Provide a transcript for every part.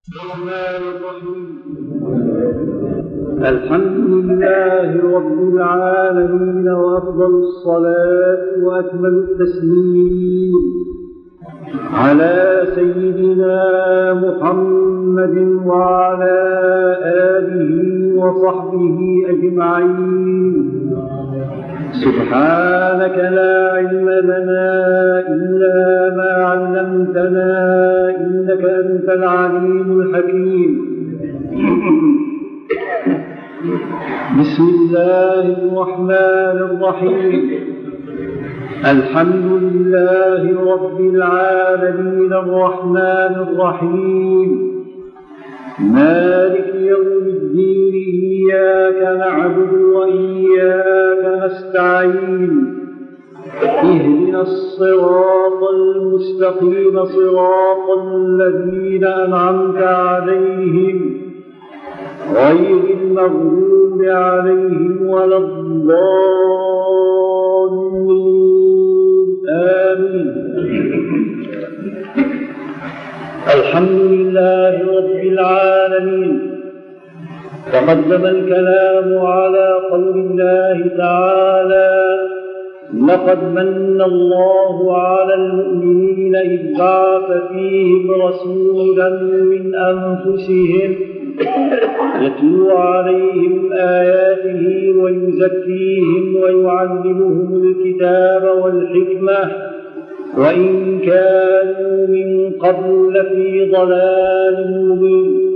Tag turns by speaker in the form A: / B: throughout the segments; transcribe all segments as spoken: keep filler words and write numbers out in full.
A: الرحمن الرحيم. الحمد لله رب العالمين، وأفضل الصلاة وأكمل التسليم على سيدنا محمد وعلى آله وصحبه أجمعين. سبحانك لا علم لنا إلا ما علمتنا، إنك أنت العليم الحكيم. بسم الله الرحمن الرحيم. الحمد لله رب العالمين الرحمن الرحيم مالك يوم الدين، إياك نعبد وإياك نستعين. اهدنا الصراط المستقيم، صراط الذين أنعمت عليهم غير المغضوب عليهم ولا الضالين، آمين. الحمد لله رب العالمين. تقدم الكلام على قول الله تعالى: لقد من الله على المؤمنين إذ بعث فيهم رسولا من أنفسهم يتلو عليهم آياته ويزكيهم ويعلمهم الكتاب والحكمة وإن كانوا من قبل لفي ضلال مبين.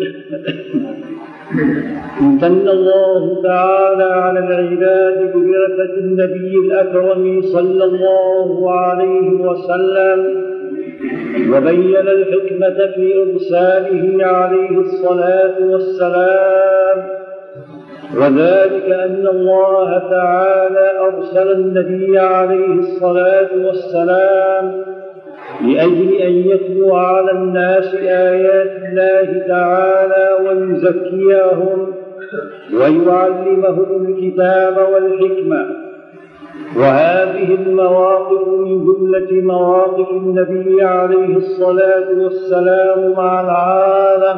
A: امتن الله تعالى على العباد ببعثة النبي الأكرم صلى الله عليه وسلم، وبين الحكمة في إرساله عليه الصلاة والسلام، وذلك أن الله تعالى أرسل النبي عليه الصلاة والسلام لأجل أن يتلو على الناس آيات الله تعالى ويزكيهم ويعلمهم الكتاب والحكمة. وهذه المواقف من جملة مواقف النبي عليه الصلاة والسلام مع العالم،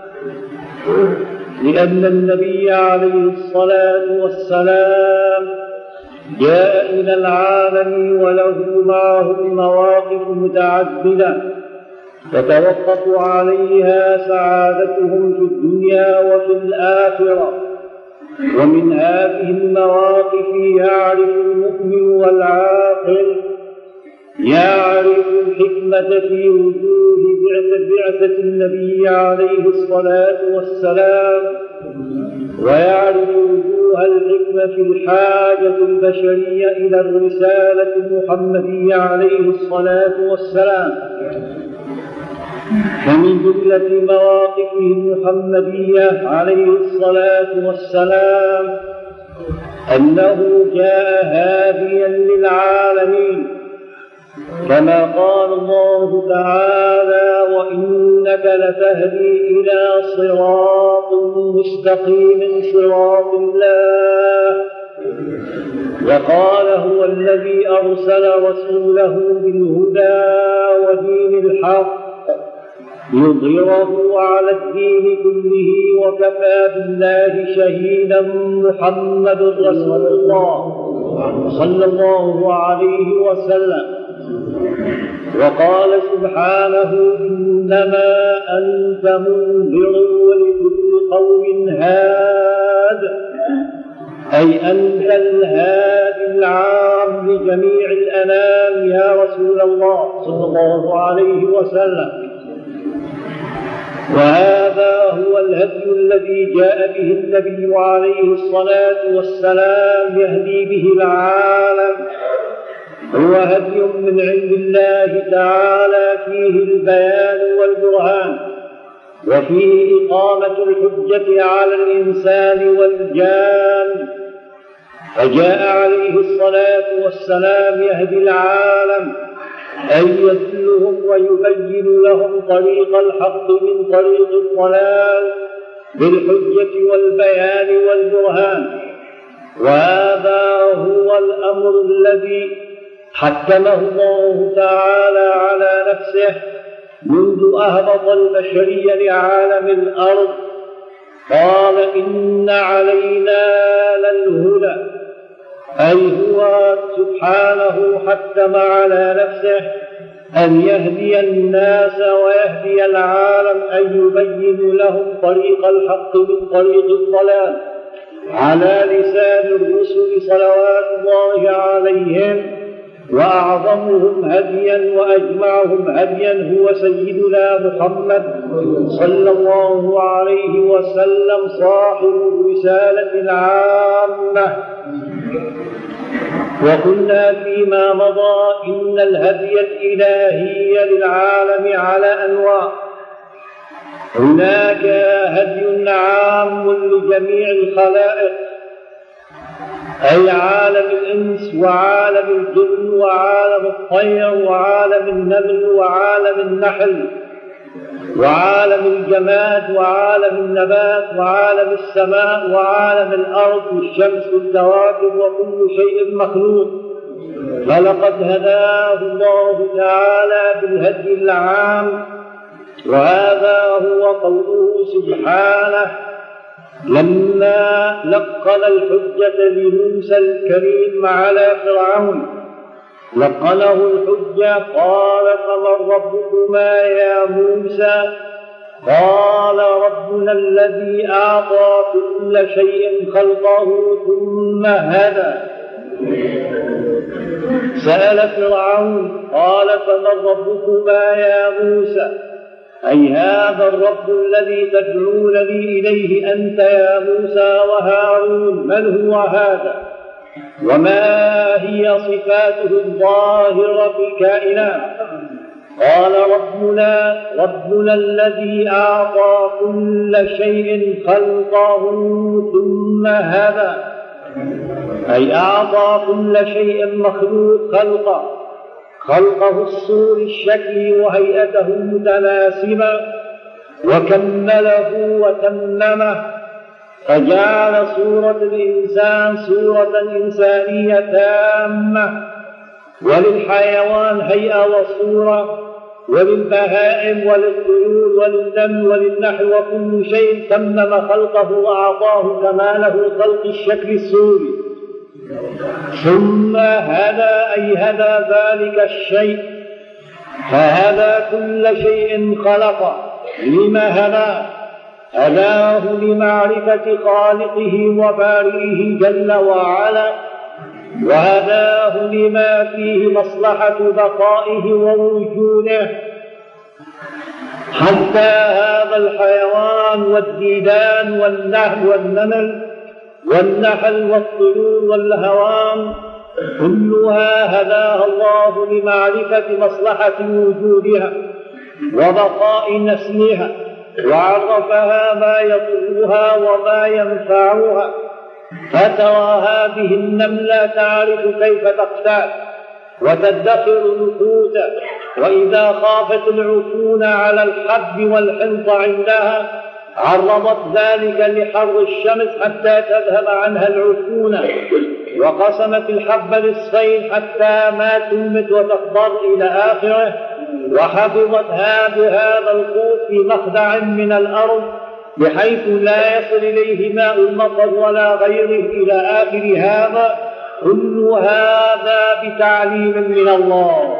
A: لأن النبي عليه الصلاة والسلام جاء إلى العالم وله معه مواقف متعددة تتوقف عليها سعادتهم في الدنيا وفي الآخرة. ومن هذه المواقف يعرف المؤمن والعاقل يعرف الحكمة في وجوه بعثة النبي عليه الصلاة والسلام، ويعرف وجوه الحكمة في الحاجة البشرية إلى الرسالة المحمدية عليه الصلاة والسلام. فمن جملة مواقفه المحمدية عليه الصلاة والسلام أنه جاء هاديا للعالمين، كما قال الله تعالى: وإنك لتهدي إلى صراط مستقيم صراط الله. وقال: هو الذي أرسل رسوله بالهدى ودين الحق يظهره على الدين كله وكفى بالله شهيدا. محمد رسول الله صلى الله عليه وسلم. وقال سبحانه: إنما أنت منذر ولكل قوم هاد، أي أنت الهادي العام لجميع الأنام يا رسول الله صلى الله عليه وسلم. وهذا هو الهدي الذي جاء به النبي عليه الصلاة والسلام يهدي به العالم. هو هدي من عند الله تعالى فيه البيان والبرهان، وفيه إقامة الحجة على الإنسان والجان. فجاء عليه الصلاة والسلام يهدي العالم، أن يدلهم ويبين لهم طريق الحق من طريق الضلال بالحجة والبيان والبرهان. وهذا هو الأمر الذي حكمه الله تعالى على نفسه منذ أهبط البشرية لعالم الأرض قال إن علينا للهدى، أي هو سبحانه حتم على نفسه أن يهدي الناس ويهدي العالم، أن يبين لهم طريق الحق من طريق الضلال على لسان الرسل صلوات الله عليهم. وأعظمهم هديا وأجمعهم هديا هو سيدنا محمد صلى الله عليه وسلم صاحب الرسالة العامة. وقلنا فيما مضى إن الهدي الإلهي للعالم على أنواع. هناك هدي عام لجميع الخلائق، أي عالم الإنس وعالم الجن وعالم الطير وعالم النمل وعالم النحل وعالم الجماد وعالم النبات وعالم السماء وعالم الأرض والشمس والكواكب وكل شيء مخلوق. فلقد هداه الله تعالى بالهدي العام، وهذا هو قوله سبحانه لما لقن الحجة لموسى الكريم على فرعون، لقنه الحجة قال فمن ربكما يا موسى؟ قال ربنا الذي أعطى كل شيء خلقه ثم هدى. سأل فرعون قال فمن ربكما يا موسى؟ أي هذا الرب الذي تدعونني إليه أنت يا موسى وهارون، من هو هذا؟ وما هي صفاته الظاهرة في الكائنات؟ قال ربنا ربنا الذي أعطى كل شيء خلقه ثم هدى، أي أعطى كل شيء مخلوق خلقه خلقه الصور الشكل وهيئته متناسبة، وكمله وتممه، فجعل صورة الإنسان صورة إنسانية تامة، وللحيوان هيئة وصورة، وللبهائم وللطيور وللنمل وللنحل وكل شيء تمم خلقه وأعطاه كماله خلق الشكل الصوري. ثم هدى أي هدى ذلك الشيء، فهدى كل شيء خلقه. لما هدى؟ هداه لمعرفة خالقه وبارئه جل وعلا، وهداه لما فيه مصلحة بقائه ووجوده، حتى هذا الحيوان والديدان والنحل والنمل والنحل والطيور والهوام كلها هداها الله لمعرفة مصلحة وجودها وبقاء نسلها، وعرفها ما يضرها وما ينفعها. فترى هذه النملة تعرف كيف تقتات وتدخر النقود، وإذا خافت العفون على الحب والحنط عندها عرضت ذلك لحر الشمس حتى تذهب عنها العفونة، وقسمت الحب للصيد حتى ما تنبت وتخضر إلى آخره، وحفظتها بهذا القوت في مخدع من الأرض بحيث لا يصل إليه ماء المطر ولا غيره إلى آخر هذا. كل هذا بتعليم من الله.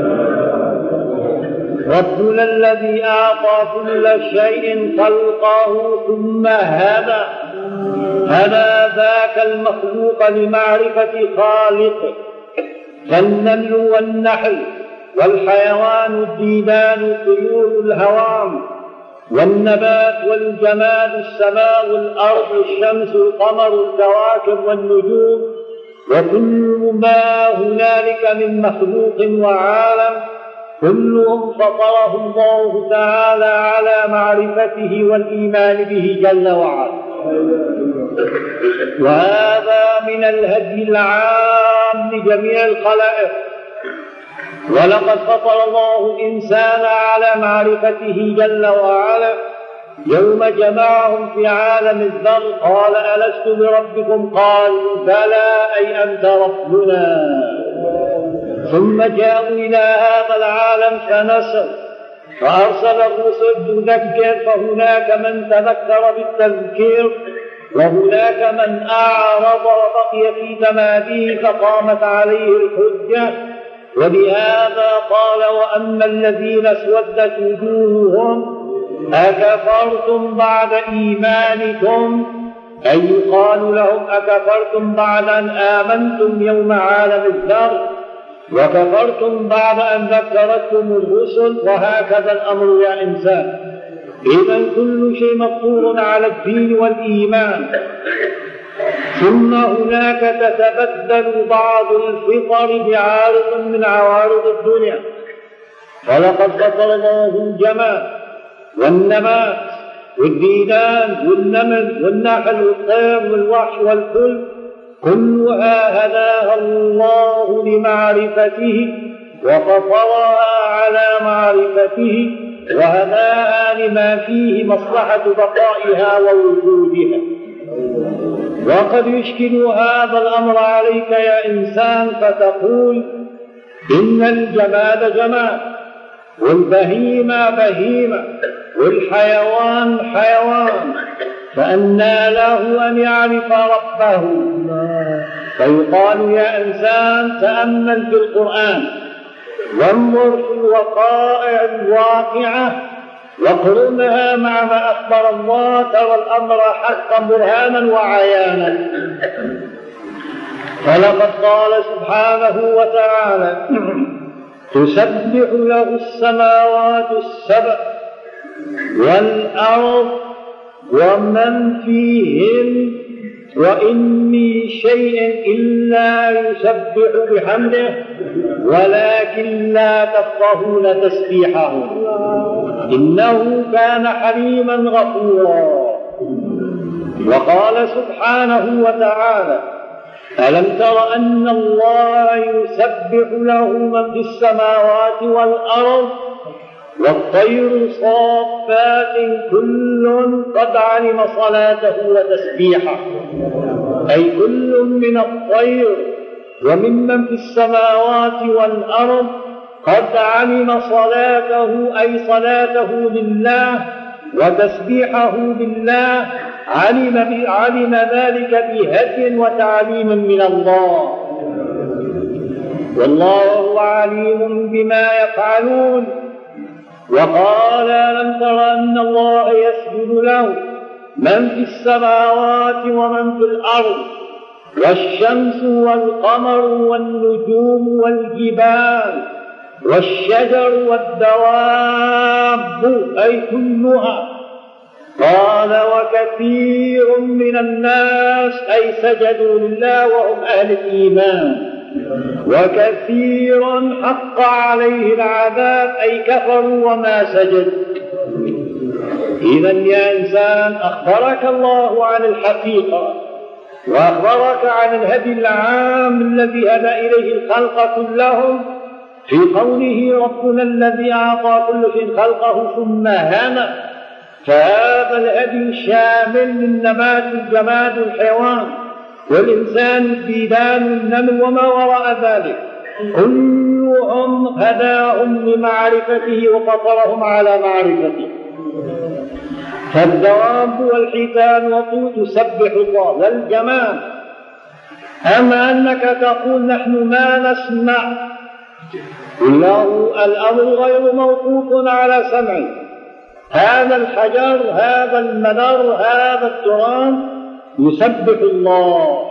A: ربنا الذي أعطى كل شيء خلقه ثم هدى، هدى ذاك المخلوق لمعرفة خالقه، فالنمل والنحل والحيوان الديدان الطيور الهوام والنبات والجماد السماء والأرض الشمس القمر الكواكب والنجوم وكل ما هنالك من مخلوق وعالم، كلهم فطره الله تعالى على معرفته والإيمان به جل وعلا. وهذا من الهدي العام لجميع الخلائق. ولقد فطر الله الإنسان على معرفته جل وعلا يوم جمعهم في عالم الذر قال ألست بربكم؟ قالوا بلى أي أنت ربنا. ثم جاءوا إلى هذا العالم فنسوا فأرسل الرسل تذكر، فهناك من تذكر بالتذكير وهناك من أعرض وبقي في تماديه فقامت عليه الحجة. ولهذا قال: وأما الذين اسودت وجوههم أكفرتم بعد إيمانكم، أي يقال لهم: أكفرتم بعد أن آمنتم يوم عالم الذر، وكفرتم بعد أن ذكرتكم الرسل، وهكذا الأمر يا إنسان. إذن كل شيء مفطور على الدين والإيمان. ثم هناك تتبدل بعض الفطر بعارض من عوارض الدنيا، فلقد فطر الله الجماد والنبات والديدان والنمل والنحل والطير والوحش والكل، كلها هداها الله لمعرفته وفطرها على معرفته، وهداها لما فيه مصلحة بقائها ووجودها. وقد يشكل هذا الأمر عليك يا إنسان فتقول: إن الجماد جماد، والبهيمة بهيمة، والحيوان حيوان، فأنى له أن يعرف ربه؟ فيقال: يا إنسان تأمل في القرآن وانظر في الوقائع الواقعة واقرنها مع ما أخبر الله، ترى الأمر حقا برهانا وعيانا. فلقد قال سبحانه وتعالى: تسبح له السماوات السبع والأرض ومن فيهن وإن من شيء إلا يسبح بحمده ولكن لا تفقهون تسبيحه إنه كان حليما غفورا. وقال سبحانه وتعالى: ألم تر أن الله يسبح له من في السماوات والأرض والطير صافات كل قد علم صلاته وتسبيحه، أي كل من الطير وممن في السماوات والأرض قد علم صلاته، أي صلاته لله وتسبيحه بالله، علم, علم ذلك بهدي وتعليم من الله، والله عليم بما يفعلون. وقال: ألم تر أن الله يسجد له من في السماوات ومن في الأرض والشمس والقمر والنجوم والجبال والشجر والدواب، أي كلها. قال: وكثير من الناس، أي سجدوا لله وهم أهل الإيمان، وكثير حق عليه العذاب، أي كفروا وما سجدوا. إذن يا إنسان أخبرك الله عن الحقيقة وأخبرك عن الهدي العام الذي هدى إليه الخلق كلهم في قوله: ربنا الذي أعطى كل شيء خلقه ثم هدى. فهذا الهدي شامل للنبات الجماد الحيوان والإنسان الديدان والنمل وما وراء ذلك، كلهم هداهم لمعرفته وفطرهم على معرفته. فالدواب والحيتان والطيور تسبح الله والجماد. أما أنك تقول: نحن ما نسمع، له الأمر غير موقوف على سمعه. هذا الحجر، هذا المدر، هذا التراب يسبح الله،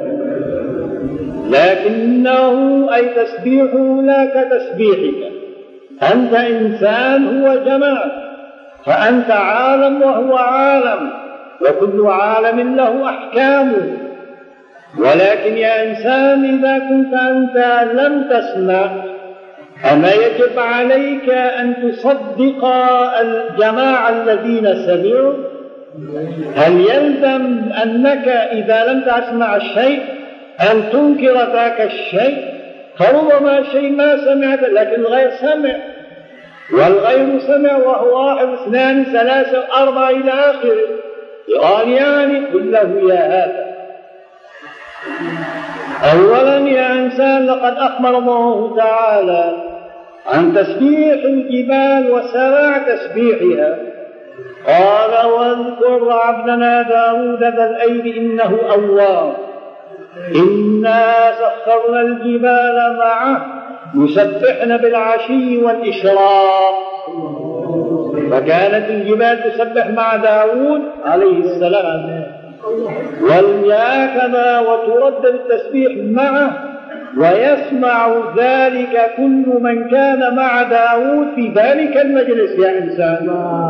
A: لكنه أي تسبيحه لا كتسبيحك. أنت إنسان، هو جماد، فأنت عالم وهو عالم، وكل عالم له أحكامه. ولكن يا إنسان إذا كنت أنت لم تسمع، أما يجب عليك أن تصدق الجماعة الذين سمعوا؟ هل يلزم أنك إذا لم تسمع الشيء أن تنكر ذاك الشيء؟ فربما شيء ما سمعت لكن الغير سمع، والغير سمع وهو واحد اثنان ثلاثة أربعة إلى آخره. قال: يعني قل له يا هذا. أولا يا إنسان، لقد أخبر الله تعالى عن تسبيح الجبال وسراع تسبيحها. قال واذكر عبدنا داود ذا الأيد إنه أواب إنا سخرنا الجبال معه يسبحن بالعشي والإشراق. فكانت الجبال تسبح مع داود عليه السلام والياكما وتردد التسبيح معه، ويسمع ذلك كل من كان مع داود في ذلك المجلس يا إنسان.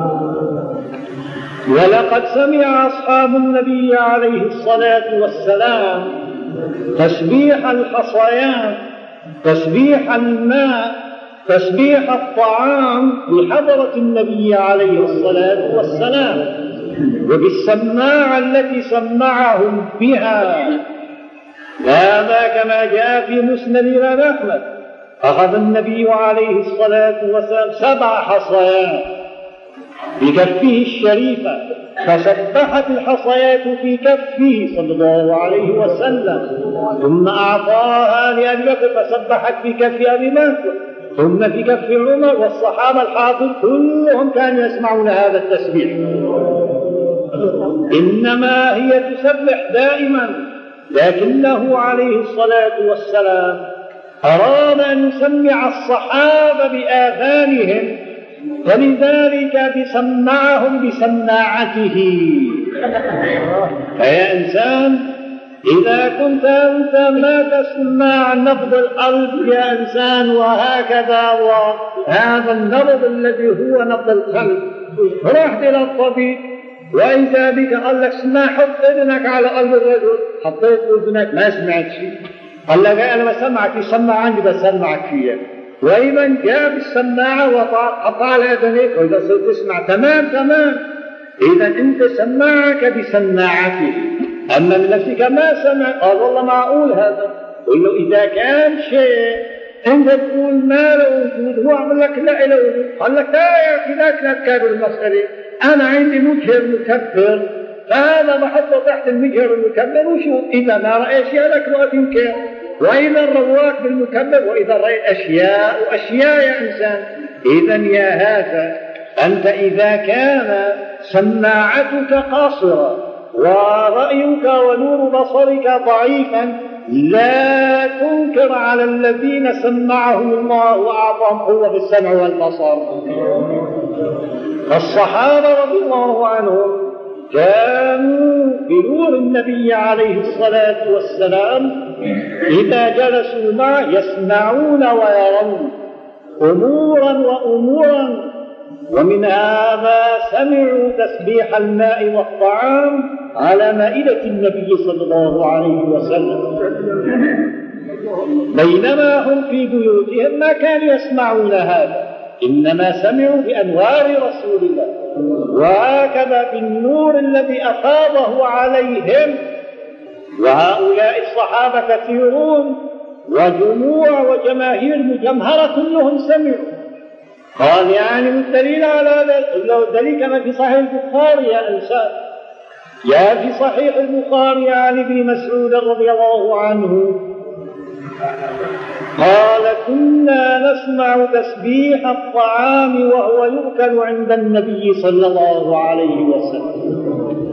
A: ولقد سمع أصحاب النبي عليه الصلاة والسلام تسبيح الحصيات، تسبيح الماء، تسبيح الطعام بحضرة النبي عليه الصلاة والسلام، وبالسماعة التي سمعهم بها. هذا كما جاء في مسند الإمام أحمد أخذ النبي عليه الصلاة والسلام سبع حصيات بكفه الشريفة، فسبحت الحصيات في كفه صلى الله عليه وسلم، ثم أعطاها لأبي بكر فسبحت في كف أبي بكر، ثم في كف عمر، والصحابة الحاضر كلهم كانوا يسمعون هذا التسبيح. إنما هي تسبح دائما، لكنه عليه الصلاة والسلام أراد أن يسمع الصحابة بآذانهم، فلذلك بسمعهم بسماعته. فيا إنسان إذا كنت أنت ما تسمع نبض القلب يا إنسان، وهكذا وهذا النبض الذي هو نبض القلب، رحت إلى الطبيب وإذا بك قال لك اسمع حط إذنك على قلب الرجل، حطيت إذنك ما سمعت شيء، قال لك أنا بسمعك يسمع عندي بسمعك فيها، وإذا جاء بالسماعة وحط على إذنك وإذا صرت تسمع تمام تمام. إذا أنت سمعك بسماعته، أما من نفسك ما سمع قال والله معقول هذا. قل له إذا كان شيء أنت تقول ما له وجود، هو عمل لك لا له وجود، قال لك لا يا أخي لا تنكر المسألة، أنا عندي مجهر مكبر، فهذا بحطه تحت المجهر المكبر وشوف إذا ما رأي أشياء لك وقت ينكر، وإذا رواك بالمكبر، وإذا رأيت أشياء وأشياء يا إنسان. إذا يا هذا أنت إذا كان سماعتك قاصرة ورأيك ونور بصرك ضعيفا، لا تنكر على الذين سمعهم الله وأعطاهم قوة في السمع والبصر. الصحابة رضي الله عنهم كانوا بنور النبي عليه الصلاة والسلام إذا جلسوا معه يسمعون ويرون أمورا وأمورا، ومن هذا سمعوا تسبيح الماء والطعام على مائدة النبي صلى الله عليه وسلم، بينما هم في بيوتهم ما كانوا يسمعون هذا، إنما سمعوا بأنوار رسول الله، وهكذا بالنور الذي أفاضه عليهم. وهؤلاء الصحابة كثيرون وجموع وجماهير مجمهرة كلهم سمعوا. قال يعني الدليل على ذلك، لو الدليل كما في صحيح البخاري يا إنسان، يا في صحيح البخاري عن ابن مسعود رضي الله عنه قال كنا نسمع تسبيح الطعام وهو يؤكل عند النبي صلى الله عليه وسلم.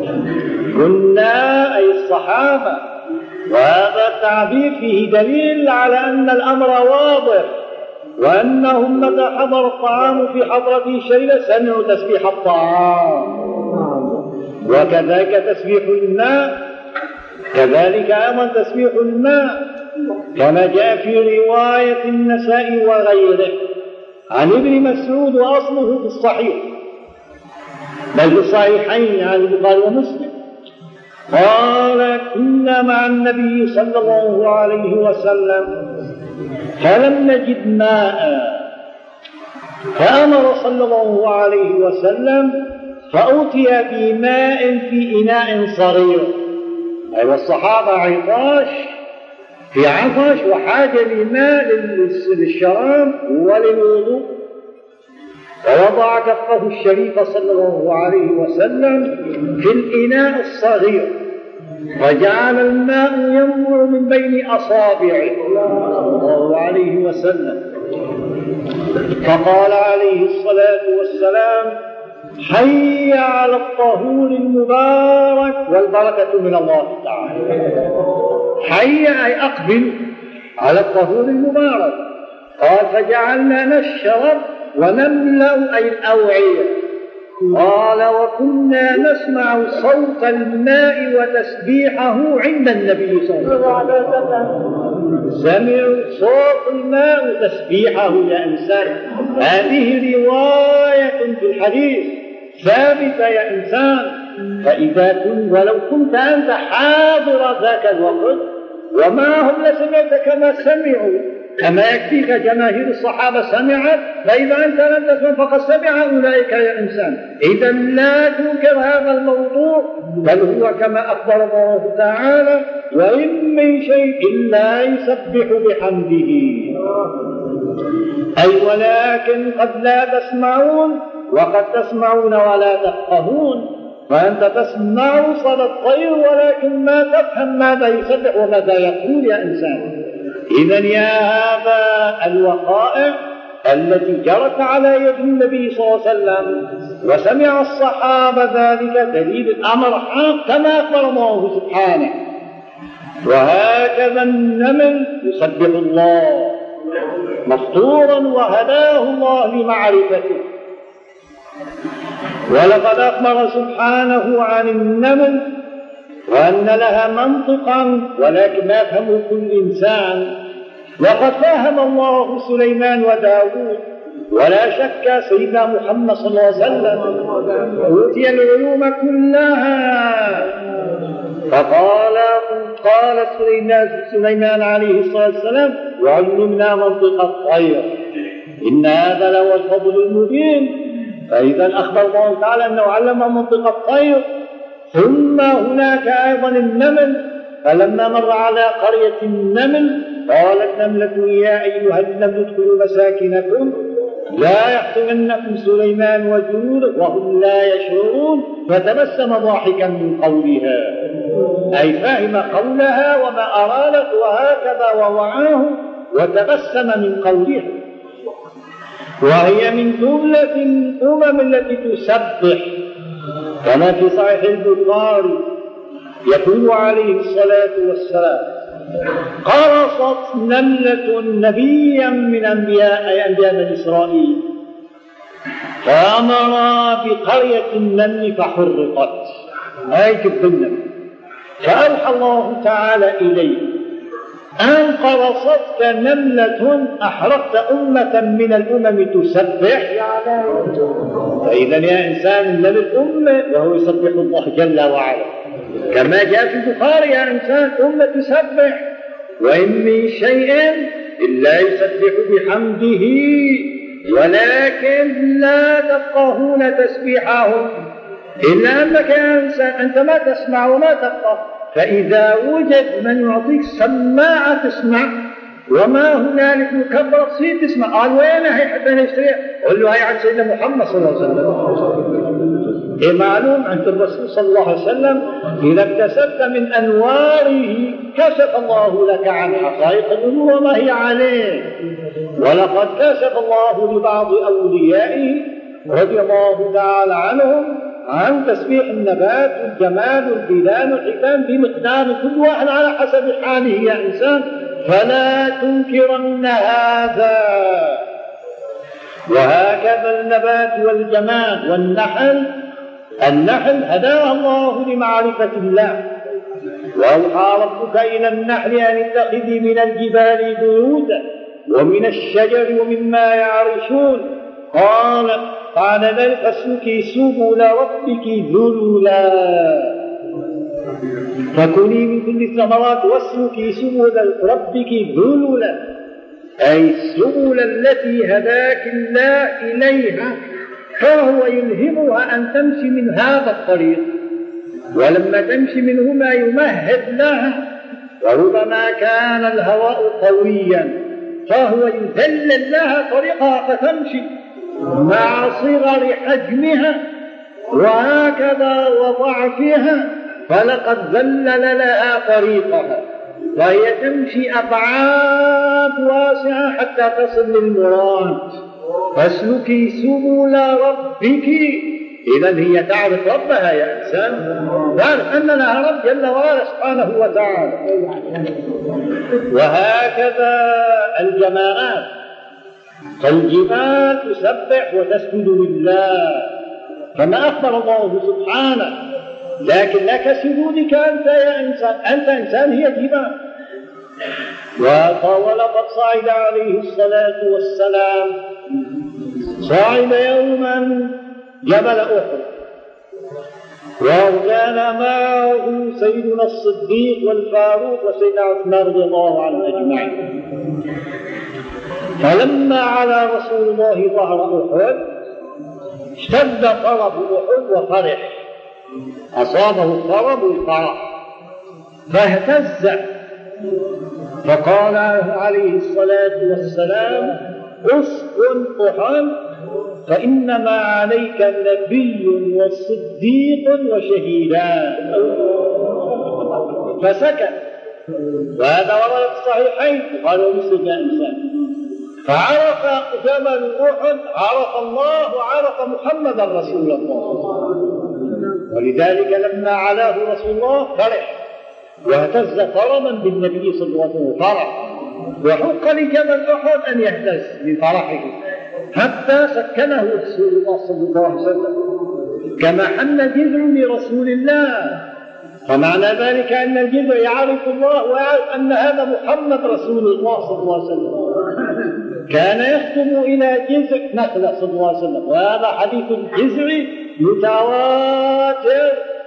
A: كنا أي الصحابة، وهذا التعبير فيه دليل على أن الأمر واضح، وأنهم متى حضر الطعام في حضرة الشريعة سمعوا تسبيح الطعام. وكذلك تسبيح الماء، كذلك أيضا تسبيح الماء كما جاء في رواية النسائي وغيره عن ابن مسعود، وأصله في الصحيح بل في الصحيحين عن البخاري ومسلم. قال كنا مع النبي صلى الله عليه وسلم فلم نجد ماء، فأمر صلى الله عليه وسلم فأتي بماء في إناء صغير. أيوة الصحابة عطاش في عطش وحاجة لماء للشراب وللوضوء، فوضع كفه الشريف صلى الله عليه وسلم في الإناء الصغير، فجعل الماء ينبع من بين أصابعه صلى الله عليه وسلم. فقال عليه الصلاة والسلام: حي على الطهور المبارك، والبركة من الله تعالى. حي أي أقبل على الطهور المبارك. قال: فجعلنا نشرب ونملأ أي الأوعية. قال: وكنا نسمع صوت الماء وتسبيحه عند النبي صلى الله عليه وسلم. سمعوا صوت الماء وتسبيحه يا إنسان. هذه رواية في الحديث ثابتة يا إنسان. فإذا كنت ولو كنت أنت حاضر ذاك الوقت ومعهم لسمعت كما سمعوا، كما يكفيك جماهير الصحابة سمعت، فإذا أنت لم تسمع فقد سمع أولئك يا إنسان. إذا لا تنكر هذا الموضوع، بل هو كما أخبر الله تعالى: وإن من شيء إلا يسبح بحمده. أي ولكن قد لا تسمعون، وقد تسمعون ولا تفقهون. فأنت تسمع صوت الطير ولكن ما تفهم ماذا يسبح وماذا يقول يا إنسان. إذن يا هذا الوقائع التي جرت على يد النبي صلى الله عليه وسلم وسمع الصحابة ذلك دليل الأمر حق كما أخبر الله سبحانه. وهكذا النمل يسبح الله مفطورا وهداه الله لمعرفته. ولقد أخبر سبحانه عن النمل وأن لها منطقا ولكن ما يفهمه كل إنسان. وقد فهم الله سليمان وداود، ولا شك سيدنا محمد صلى الله عليه وسلم أوتي العلوم كلها. فقال قال سليمان عليه الصلاة والسلام: وعلمنا منطق الطير، إن هذا لهو الفضل المبين. فإذا أخبر الله تعالى أنه علم منطق الطير. ثم هناك أيضا النمل. فلما مر على قرية النمل قالت نملة: يا أيها النمل ادخلوا مساكنكم لا يحطمنكم سليمان وجنوده وهم لا يشعرون. فتبسم ضاحكا من قولها، أي فهم قولها وما أرادت، وهكذا ووعاه وتبسم من قولها. وهي من جملة الأمم التي تسبح، كما في صحيح البخاري يقول عليه الصلاة والسلام: قرصت نملة نبيا من أنبياء أنبياء بني إسرائيل فأمر بقرية النمل فحرقت، أي كب النمل. فأوحى الله تعالى إليه: أن قرصتك نملة أحرقت أمة من الأمم تسبح. فإذا يا إنسان النمل أمة وهو يسبح الله جل وعلا، كما جاء في البخاري: يا إنسان أمة تسبح، وإن من شيء إلا يسبح بحمده ولكن لا تفقهون تسبيحهم. إلا أنك يا إنسان أنت ما تسمع وما تفقه. فإذا وجد من يعطيك سماعة تسمع وما هنالك مكبرة تصير تسمع، قال: وين هي حتى نشتريها؟ قل له: هي عن سيدنا محمد صلى الله عليه وسلم. إيه معلوم أنت الرسول صلى الله عليه وسلم إذا اكتسبت من أنواره كشف الله لك عن حقائق الأمور وما هي عليه. ولقد كشف الله لبعض أوليائه رضي الله تعالى عنهم عن تسبيح النبات والجمال والبلدان والحيتان بمقدار كل واحد على حسب حاله يا إنسان. فلا تنكرن هذا. وهكذا النبات والجمال والنحل. النحل هداها الله لمعرفة الله. وأوحى ربك إلى النحل أن اتخذي من الجبال بيوتا ومن الشجر ومما يعرشون. قال قال ذلك: فاسلكي سبل ربك ذللا فكلي من كل الثمرات واسلكي سبل ربك ذللا، أي السبل التي هداك الله إليها، فهو يلهمها أن تمشي من هذا الطريق. ولما تمشي منه ما يمهد لها. وربما كان الهواء قويا فهو يذلل لها طريقها فتمشي مع صغر حجمها وهكذا وضعفها، فلقد ذلل لها طريقها، وهي تمشي أبعاد واسعة حتى تصل للمراد. فاسلكي سبل ربك. إذا هي تعرف ربها يا إنسان، تعرف أن لها رب جل وعلا سبحانه وتعالى. وهكذا الجماعات، فالجبال تسبح وتسجد لله كما أخبر الله سبحانه، لكن لا كسجودك أنت يا إنسان، أنت إنسان هي جبال. ولقد صعد عليه الصلاة والسلام، صعد يوما جبل أحد، وكان معه سيدنا الصديق والفاروق وسيدنا عثمان رضي الله عنهم أجمعين. فلما على رسول الله ظهر أحد اشتد طرب أحد وفرح، أصابه الطرب والفرح فاهتز، فقال عليه الصلاة والسلام: اسكن أحد، فإنما عليك نبي وصديق وشهيدان. فسكت. وهذا ورد في الصحيحين وقال ومسلم يا إنسان. فعرف جبل أحد، عرف الله وعرف محمدا رسول الله، ولذلك لما علاه رسول الله فرح واهتز طربا بالنبي صلى الله عليه وسلم فرح، وحق لجبل أحد أن يهتز من فرحه حتى سكنه رسول الله صلى الله عليه وسلم، كما حن جذع لرسول الله. فمعنى ذلك أن الجذع يعرف الله ويعرف أن هذا محمد رسول الله صلى الله عليه وسلم. كان يخدم إلى جذع نخلة صلى الله عليه وسلم، وهذا حديث الجذع متواتر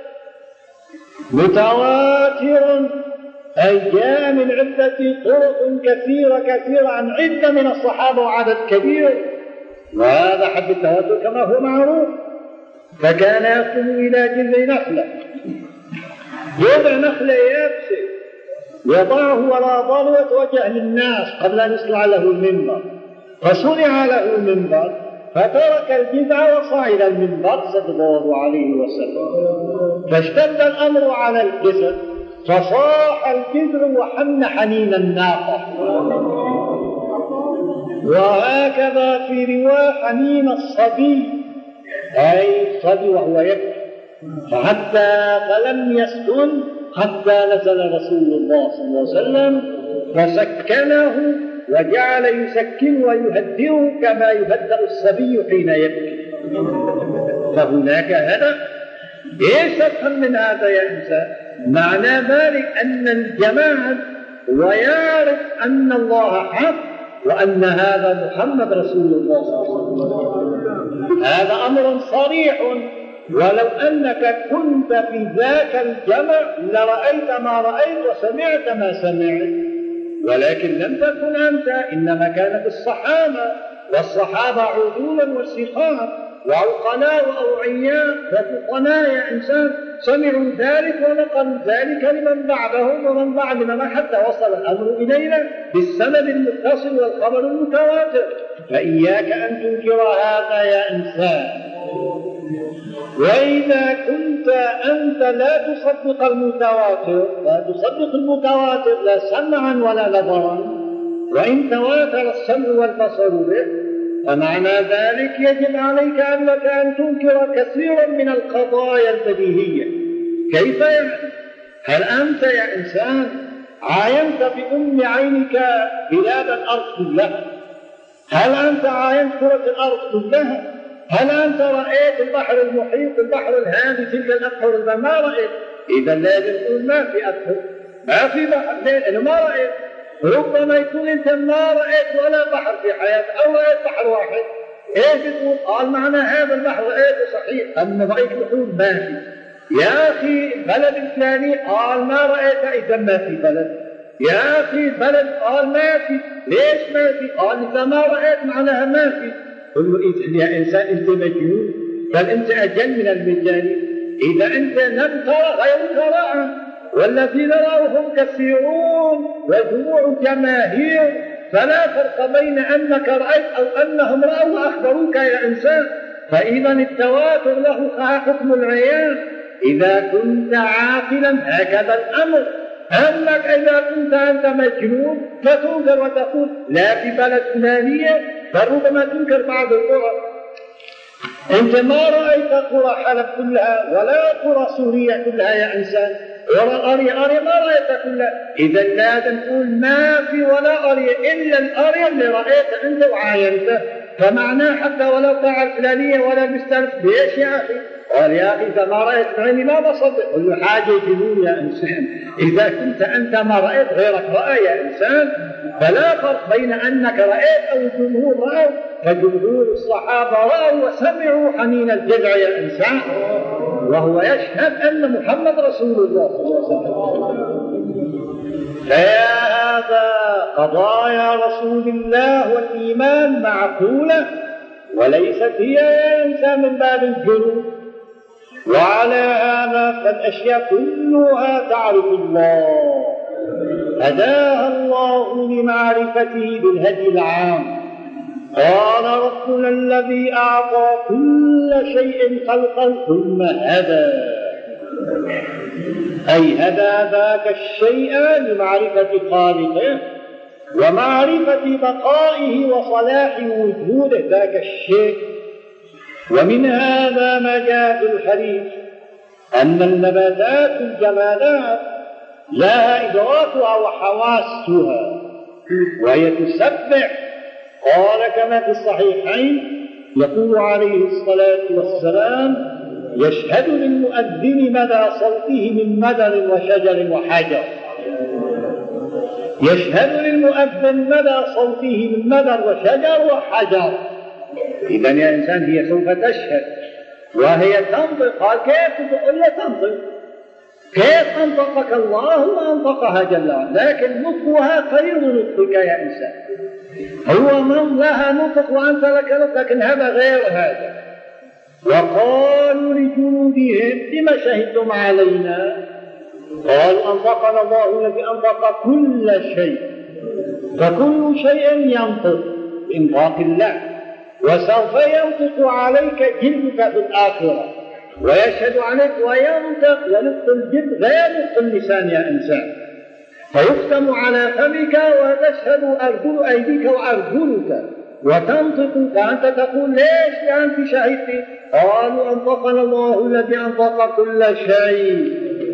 A: متواتر أي جاء من عدة طرق كثيرة كثيرة عن عدة من الصحابة وعدد كبير، وهذا حد التواتر كما هو معروف. فكان يخدم إلى جذع نخلة، جذع نخلة يابسة يضعه ولا ضروة وجه للناس قبل أن يصنع له المنبر، فصنع له المنبر فترك الجذع وصعد المنبر صلى الله عليه وسلم. فاشتد الأمر على الجذع، فصاح الجذع وحن حنين الناقة. وهكذا في رواية حنين الصبي، أي الصبي وهو يبكي، فحتى فلم يسكن حتى نزل رسول الله صلى الله عليه وسلم فسكنه وجعل يسكن ويهدئه كما يهدأ الصبي حين يبكي. فهناك هدف. ايش تفهم من هذا يا انسان؟ معنى ذلك ان الجماعة ويعرف ان الله حق وان هذا محمد رسول الله صلى الله عليه وسلم. هذا امر صريح، ولو انك كنت في ذاك الجمع لرأيت ما رأيت وسمعت ما سمعت، ولكن لم تكن أنت، إنما كانت الصحابة، والصحابة عدولا وثقات وعقلاء وأوعياء وفطناء يا إنسان، سمعوا ذلك ونقلوا ذلك لمن بعدهم ومن بعد من حتى وصل الأمر إلينا بالسند المتصل والخبر المتواتر. فإياك أن تنكر هذا يا إنسان. وإذا كنت أنت لا تصدق المتواتر، لا تصدق المتواتر لا سمعا ولا نظرا، وإن تواتر السمع والبصر به، فمعنى ذلك يجب عليك أنك أن تنكر كثيرا من القضايا البديهية. كيف يعني؟ هل أنت يا إنسان عاينت بأم عينك بلاد الأرض كلها؟ هل أنت عاينت كرة الأرض كلها؟ هل أنت رأيت البحر المحيط، البحر الهادي، تلك الأبحر؟ ما رأيت. إذا لازم تقول ما في أبحر، ما في بحر، لأنه ما رأيت. ربما يكون أنت ما رأيت ولا بحر في حياتك، أو رأيت بحر واحد. إيش بتقول؟ قال معنى هذا البحر رأيته صحيح، أما رأيت بحور ما في. يا أخي بلد الثاني قال ما رأيت، إذا ما في بلد. يا أخي بلد قال ما في، ليش ما في؟ قال إذا ما رأيت معناها ما في. قل له إذن يا إنسان أنت مجنون، بل أنت أجل من المجانين. إذا أنت لم ترى غيرك رأى، والذين رأوا هم كثيرون وجموع جماهير، فلا فرق بين أنك رأيت أو أنهم رأوا وأخبروك يا إنسان. فإذا التواتر له حكم العيان إذا كنت عاقلا. هكذا الأمر. أنك إذا كنت أنت مجنون فتنظر وتقول لا في بلد فلانية فربما تنكر بعض القرى. أنت ما رأيت قرى حلب كلها ولا قرى سوريا كلها يا إنسان، ولا أريا أريا ما رأيت كلها. إذا لازم نقول ما في ولا أريا إلا الأريا اللي رأيته أنت وعاينته، فمعناه حتى ولو قاع الفلانية ولا مستلف. ليش يا أخي؟ قال يا أخي إذا ما رأيت بعيني ما بصدق. قل له حاجة جنون يا إنسان، إذا كنت أنت ما رأيت غيرك رأى يا إنسان. فلا فرق بين أنك رأيت أو الجمهور رأوا، فجمهور الصحابة رأوا وسمعوا حنين الجذع يا إنسان، وهو يشهد أن محمد رسول الله صلى الله عليه وسلم. فيا هذا قضايا رسول الله والإيمان معقولة، وليست هي يا إنسان من باب الجنون. وعلى هذا فالأشياء كلها تعرف الله، هداها الله لمعرفته بالهدي العام. قال ربنا الذي أعطى كل شيء خلقا ثم هدى، أي هدى ذاك الشيء لمعرفة خالقه ومعرفة بقائه وصلاح وجود ذاك الشيء. ومن هذا ما جاء في الحديث أن النباتات الجمادات لها إدراكها وحواسها وهي تسبح. قال كما في الصحيحين يقول عليه الصلاة والسلام: يشهد للمؤذن مدى صوته من مدر وشجر وحجر. يشهد للمؤذن مدى صوته من مدر وشجر وحجر. إذا يا إنسان هي سوف تشهد وهي تنطق. قال كيف تقول له تنطق؟ كيف أنطقك الله وأنطقها جل وعلا؟ لكن نطقها خير نطقك يا إنسان. هو من لها نطق وأنت لك نطق، لكن هذا غير هذا. وقالوا لجنودهم: لما شهدتم علينا؟ قالوا: أنطقنا الله الذي أنطق كل شيء. فكل شيء ينطق بإنطاق الله، وسوف ينطق عليك جلدك في الآخرة ويشهد عليك وينطق. ونطق الجلد غير نطق اللسان يا إنسان، فيختم على فمك وتشهد أرجل أيديك وأرجلك وتنطق. فأنت تقول: ليش أنت شهدت؟ قالوا: أنطقنا الله الذي أنطق كل شيء.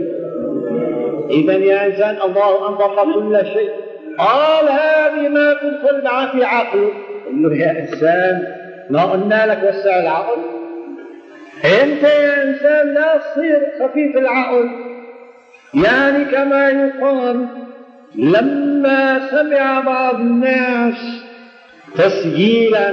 A: إذا يا إنسان الله أنطق كل شيء. قال: هذه ما تدخل مع في عقلك. قل له: يا إنسان ما قلنا لك وسع العقل؟ أنت يا إنسان لا تصير خفيف العقل. يعني كما يقال لما سمع بعض الناس تسجيلا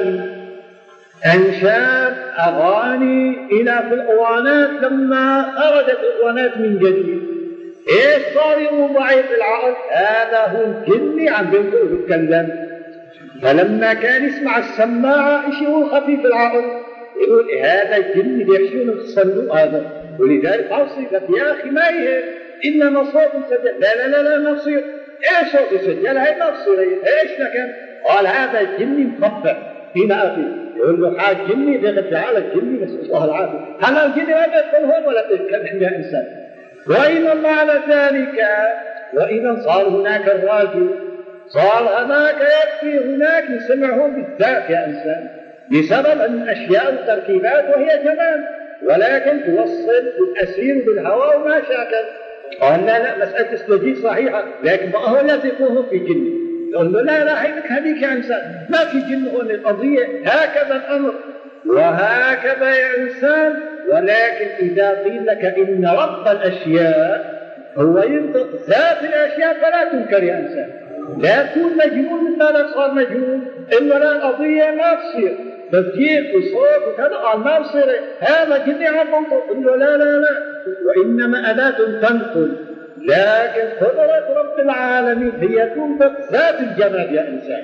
A: أنشاد أغاني إلى في الأوانات، لما خرجت الأوانات من جديد إيش صار يقول ضعيف العقل؟ هذا هو الجن عم بيقول بالكلام. فلما كان يسمع السماعة إيش يقول خفيف العقل؟ يقول هذا الجن بيحشون في الصندوق هذا. ولذلك أوصفت: يا أخي ما هي إنما صوت سجل. لا لا لا لا ما تصير. إيش صوت سجل؟ هاي ما تصير. إيش لكن؟ قال: هذا الجن مخفف فيما أخي. يقول له: حاج جني دخل تعالى الجني بس الله العافية. هلا الجني ما بيدخل هون ولا بيتكلم يا إنسان. وإذا معنى ذلك، وإذا صار هناك الراجل، صار هناك يكفي هناك يسمعهم بالذات يا إنسان، بسبب أن أشياء التركيبات وهي جمال، ولكن توصل بالأسير بالهواء وما شاكل. قال: لا لا مسألة السجيد صحيحة، لكن ما هو الذي يكون في جن. يقول له: لا لا هيك هذيك يا إنسان ما في جن هون. القضية هكذا الأمر وهكذا يا إنسان. ولكن إذا قيل لك إن رب الأشياء هو ينطق ذات الأشياء فلا تنكر يا إنسان. لا تكون مجنون مثل صار مجنون، إلا لا القضية ما تصير تسجيل وصوت وكذا. قال ما بصير هذا جني عم ينطق. قل له: لا لا لا، وإنما أداة تنقل، لكن قدرة رب العالمين هي تنطق ذات الجمال يا إنسان.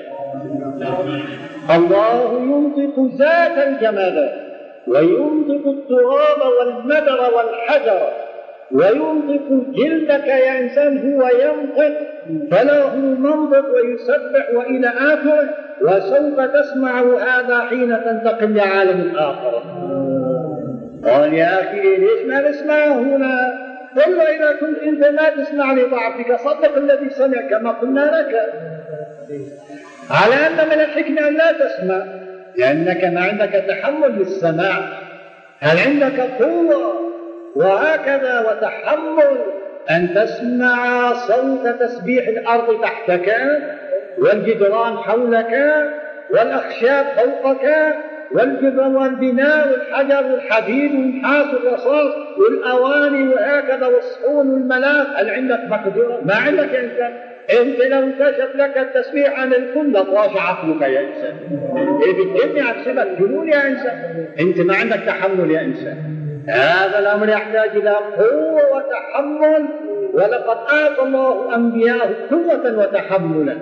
A: الله ينطق ذات الجمالات، وينطق التراب والمدر والحجر، وينطق جلدك يا إنسان. هو ينطق فله منطق ويسبح وإلى آخره. وسوف تسمع هذا حين تنتقل لعالم آخر. قال: يا أخي ليش ما نسمعه هنا؟ قل له: إذا كنت أنت ما تسمع لضعفك صدق الذي سمع كما قلنا لك. على أن من الحكمة أن لا تسمع لأنك ما عندك تحمل للسماع. هل عندك قوة وهكذا وتحمل أن تسمع صوت تسبيح الأرض تحتك والجدران حولك والأخشاب فوقك والجدران والبناء والحجر والحديد والنحاس والرصاص والأواني وهكذا والصحون والملاذ؟ هل عندك مقدرة؟ ما عندك إنسان. أنت لو انكشف لك التسبيح عن الكل لطاش عقلك يا إنسان. إيه بالدنيا عكسبك جنون يا إنسان. أنت ما عندك تحمل يا إنسان. هذا الأمر يحتاج إلى قوة وتحمل، ولقد آتى الله أنبياءه قوة وتحملا،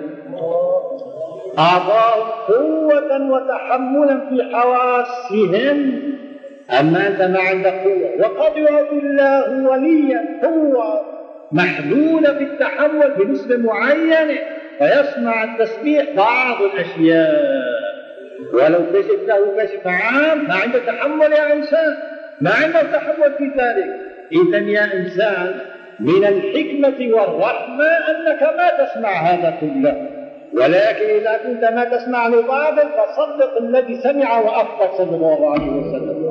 A: أعطاهم قوة وتحملا في حواسهم. أما أنت ما عندك قوة. وقد يعطي الله وليا قوة محدودة في التحمل بنسبة معينة فيصنع التسبيح بعض الأشياء، ولو كشف له كشف عام ما عنده تحمل يا إنسان، ما عنده تحمل في ذلك. إذن يا إنسان من الحكمة والرحمة أنك ما تسمع هذا كله، ولكن إذا كنت ما تسمع لبعض فصدق الذي سمع وأخبر صلى الله عليه وسلم.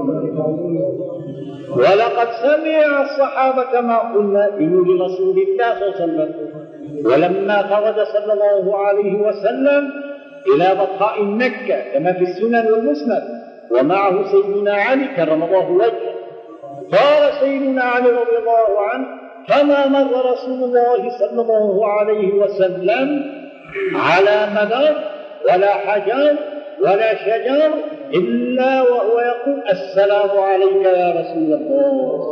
A: ولقد سمع الصحابة كما قلنا في رسول الله صلى الله عليه وسلم، ولما خرج صلى الله عليه وسلم إلى بطحاء مكة كما في السنن والمسند ومعه سيدنا علي كرم الله وجهه، قال سيدنا علي رضي الله عنه: فما مر رسول الله صلى الله عليه وسلم على مدار ولا حجر ولا شجر إلا وهو يقول: السلام عليك يا رسول الله.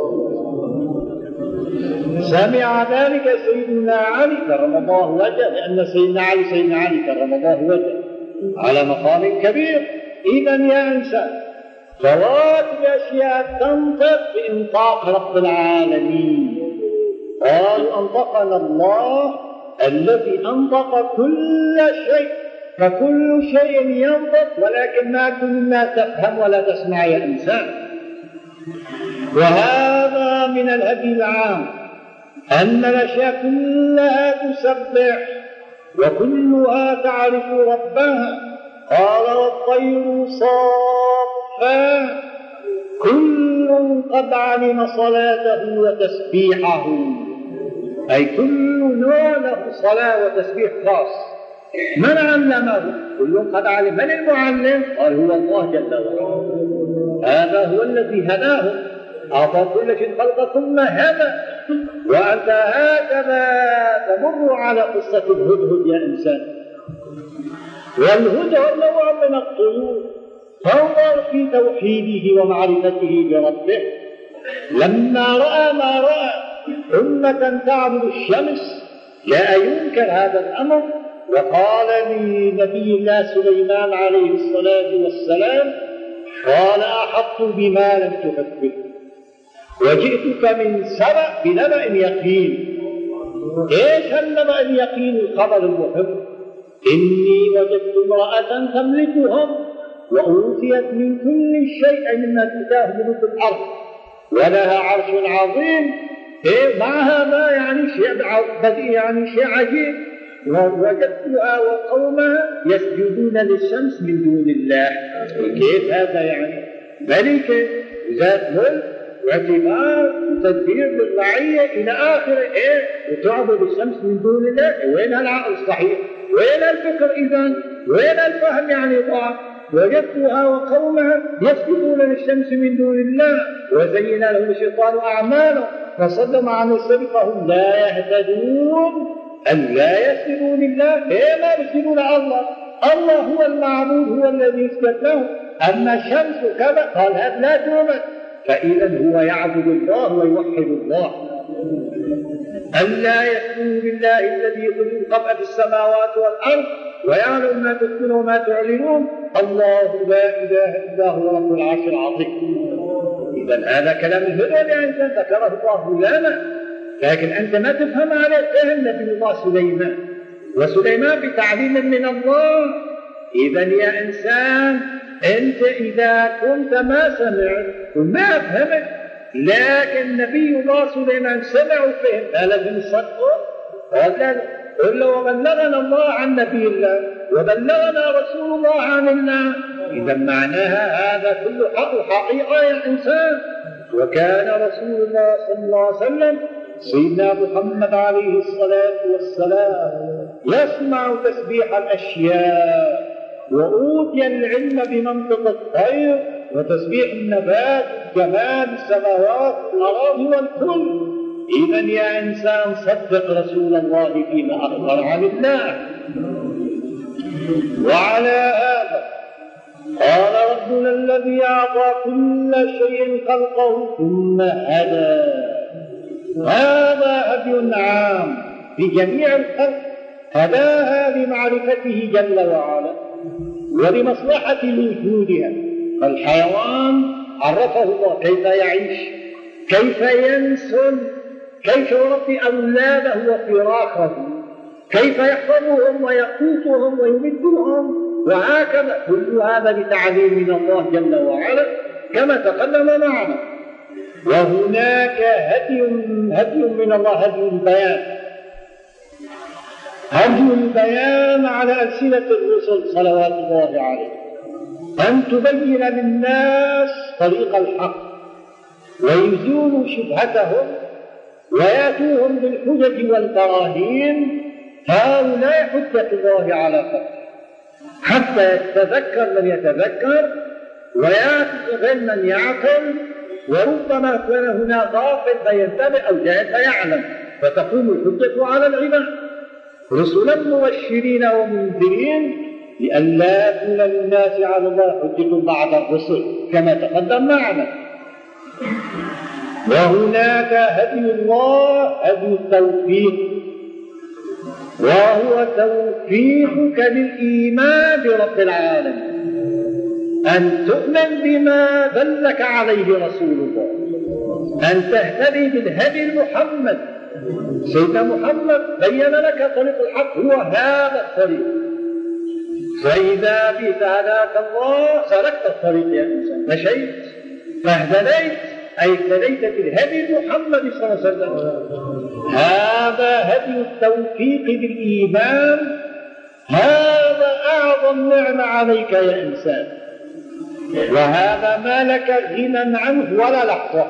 A: سمع ذلك سيدنا علي كرم الله وجهه، لأن سيدنا علي سيدنا علي كرم الله وجهه على مقام كبير. إذن يا إنسان فوات الأشياء تنطق بإنطاق رب العالمين. قالوا: أنطقنا الله الذي أنطق كل شيء، فكل شيء ينطق، ولكن ما كنا تفهم ولا تسمع يا إنسان. وهذا من الهدي العام أن الأشياء كلها تسبح وكلها تعرف ربها. قال: والطير صافات كل قد علم صلاته وتسبيحه، أي كل نوع له صلاة وتسبيح خاص. من علمه؟ كل قد علم. من المعلم؟ قال: هو الله جل وعلا. هذا هو الذي هداه، أعطى كل شيء خلق ثم هدى. وأنت هكذا تمر على قصة الهدهد يا إنسان. والهدهد نوع من الطيور، فانظر في توحيده ومعرفته بربه. لما رأى ما رأى أمة تعبد الشمس لا ينكر هذا الأمر، وقال لنبي الله سليمان عليه الصلاة والسلام: قال: أحطت بما لم تحط به وجئتك من سبأ بنبأ يقين. ايش النبأ اليقين؟ الخبر المهم: إني وجدت امرأة تملكهم وأوتيت من كل شيء مما تؤتاه ملوك الأرض ولها عرش عظيم. إيه معها ما يعني شيء بديع، يعني شيء عجيب. ووجدتها وقومها يسجدون للشمس من دون الله. كيف هذا يعني؟ ملكة ذات ملك واعتبار وتدبير للرعية إلى آخره، إيه وتعبد الشمس من دون الله. وين العقل الصحيح؟ وين الفكر إذن؟ وين الفهم يعني ضاع؟ وجدتها وقومها يسجدون للشمس من دون الله وزين لهم الشيطان أعمالهم فصدهم عن السبيل فهم لا يهتدون. أن لا يسجدوا لله، إيه ما يسجدون الله. الله هو المعبود، هو الذي يسجد له. أما الشمس كذا قال هذا لا تومد، فإذا هو يعبد الله ويوحد الله. أن لا يسجدوا لله الذي يخرج الخبأ في السماوات والأرض ويعلم ما تخفون وما تعلنون. الله لا إله إلا هو رب العرش العظيم. إذا هذا كلام الهدى لأنسان ذكره الله لنا، لكن أنت ما تفهم عليه. فهم نبي الله سليمان، وسليمان بتعليم من الله. إذا يا إنسان أنت إذا كنت ما سمعت وما فهمت، لكن نبي الله سليمان سمع وفهم، لا لازم يصدقه. قل له وبلغنا الله عن نبي الله وبلغنا رسول الله عن الله، إذا معناها هذا كله حق وحقيقة يا إنسان. وكان رسول الله صلى الله عليه وسلم سيدنا محمد عليه الصلاة والسلام يسمع تسبيح الأشياء، وأوتي العلم بمنطق الطير وتسبيح النبات جمال السماوات والأراضي والكل. إذا يا إنسان صدق رسول الله فيما أخبر عن الله. وعلى هذا قال ربنا الذي أعطى كل شيء خلقه ثم هدى. هذا هدي عام في جميع الخلق، هداها لمعرفته جل وعلا ولمصلحة وجودها. فالحيوان عرفه الله كيف يعيش، كيف ينسل، كيف يربي أولاده وفراخه، كيف يحفظهم ويقوتهم ويمدهم، وهكذا كل هذا بتعليم من الله جل وعلا كما تقدم معنا. وهناك هدي هدي من الله، هدي البيان، هدي البيان على ألسنة الرسل صلوات الله عليه، أن تبين للناس طريق الحق ويزولوا شبهتهم ويأتوهم بالحجج والبراهين. هؤلاء حجة الله على خلقه حتى يتذكر من يتذكر ويعقل من يعقل، وربما كان هنا غافل فينتبه أو جاهل فيعلم، فتقوم الحجة على العباد رسلا مبشرين ومنذرين لئلا يكون للناس على الله حجة بعد الرسل كما تقدم معنا. وهناك هدي الله هدي التوفيق، وهو توفيقك للإيمان برب العالمين، أن تؤمن بما دلك عليه رسول الله، أن تهتدي بالهدي المحمد. سيدنا محمد بين لك طريق الحق، هو هذا الطريق، فإذا بك هداك الله سلكت الطريق يا إنسان، مشيت فاهتديت، أي اهتديت بالهدي محمد صلى الله عليه وسلم. هذا هدي التوفيق بالإيمان، هذا أعظم نعمة عليك يا إنسان، وهذا ما لك غنى عنه ولا لحظة.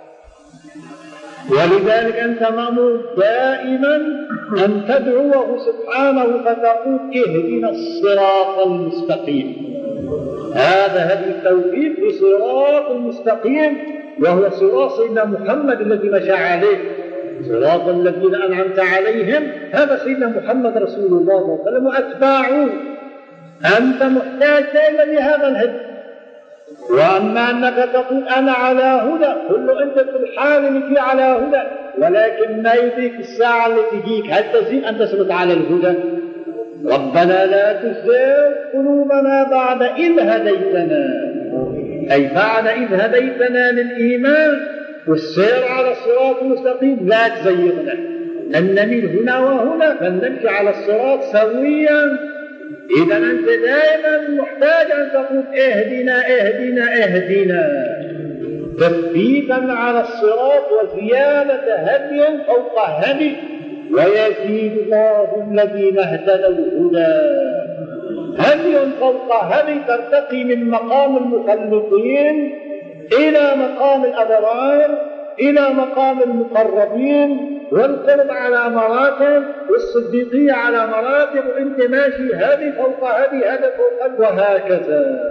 A: ولذلك أنت مأمور دائما أن تدعوه سبحانه فتقول اهدنا الصراط المستقيم. هذا هدي التوفيق بصراط المستقيم، وهو صراط سيدنا محمد الذي مشى عليه، صراط الذين أنعمت عليهم، هذا سيدنا محمد رسول الله صلى الله عليه وسلم وأتباعه. أنت محتاج دائما لهذا الهدي. وأما أنك تقول أنا على هدى، كل أنت في الحال التي على هدى، ولكن ما يدرك الساعة التي تجيك، هل تزيد أن تثبت على الهدى؟ ربنا لا تزغ قلوبنا بعد إذ هديتنا، أي بعد إذ هديتنا للإيمان والسير على الصراط المستقيم لا تزيغنا، أن نميل هنا وهنا فنمشي على الصراط سويا. إذا أنت دائما محتاج أن تقول اهدنا اهدنا اهدنا، تثبيتا على الصراط وزيادة هدي فوق هدي، ويزيد الله الذين اهتدوا هدى. هدي فوق هدي، ترتقي من مقام المخلصين إلى مقام الأبرار، إلى مقام المقربين، والقرب على مراتب، والصديقية على مراتب، وانت ماشي هذه فوق هذه، هذا فوق هذا، وهكذا.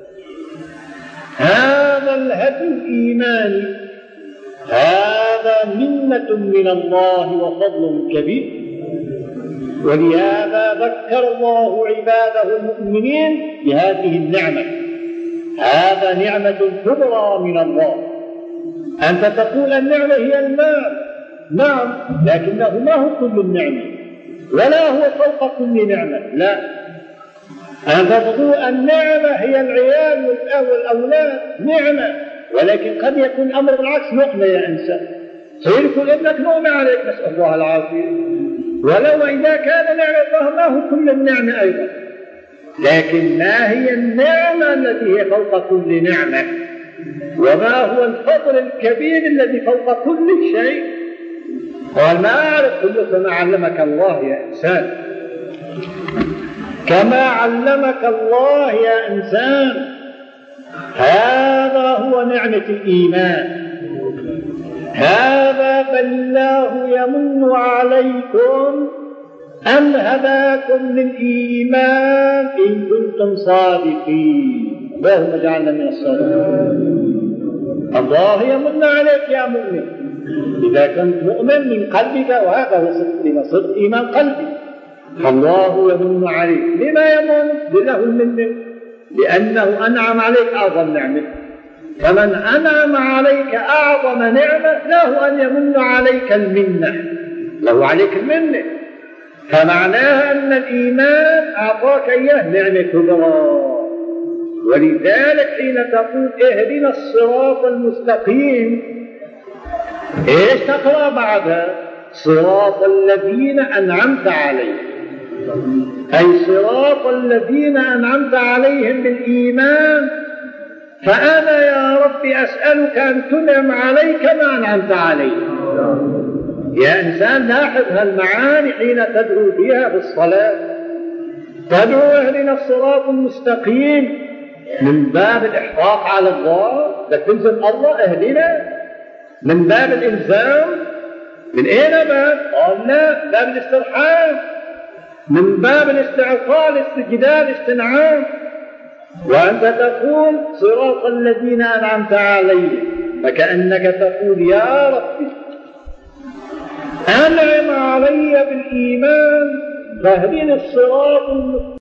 A: هذا الهدي الإيماني، هذا منة من الله وفضل كبير. ولهذا ذكر الله عباده المؤمنين بهذه النعمة. هذا نعمة كبرى من الله. أنت تقول النعمة هي المال، نعم، لكنه ما هو كل النعمة، ولا هو فوق كل نعمة، لا. أنت تقول النعمة هي العيال والأولاد، نعمة، ولكن قد يكون الأمر بالعكس، نقمة يا إنسان، سيكون ابنك نقمة عليك، نسأل الله العافية. ولو إذا كان نعمة فما هو كل النعمة أيضا، لكن ما هي النعمة التي هي فوق كل نعمة، وما هو الفضل الكبير الذي فوق كل شيء. قال ما أعرف. قل له كما علمك الله يا إنسان، كما علمك الله يا إنسان. هذا هو نعمة الإيمان. هذا بل الله يمن عليكم أن هداكم للإيمان إن كنتم صادقين. اللهم اجعلنا من الصادقين. الله يمن عليك يا مؤمن إذا كنت مؤمن من قلبك، وهذا هو صدق صدق إيمان قلبي. الله يمن عليك. لما يمن؟ له المنة، لأنه أنعم عليك أعظم نعمة. فمن أنعم عليك أعظم نعمة له أن يمن عليك المنة، له عليك المنة. فمعناها أن الإيمان أعطاك إياه نعمة كبرى. ولذلك حين تقول اهدنا الصراط المستقيم، ايش تقرأ بعدها؟ صراط الذين أنعمت عليهم، أي صراط الذين أنعمت عليهم بالإيمان. فأنا يا رب أسألك أن تنعم عليك ما أنعمت عليهم. يا إنسان لاحظ هالمعاني حين تدعو بها في الصلاة. تدعو اهدنا الصراط المستقيم من باب الإحقاق على الله، لتلزم الله اهدنا من باب الإلزام. من أين باب؟ قال لا، باب الاسترحام، من باب الاستعطاء، الاستجداد، الاستنعام. وأنت تقول صراط الذين أنعمت عليهم، فكأنك تقول يا ربي أنعم علي بالإيمان فاهدني الصراط المستقيم.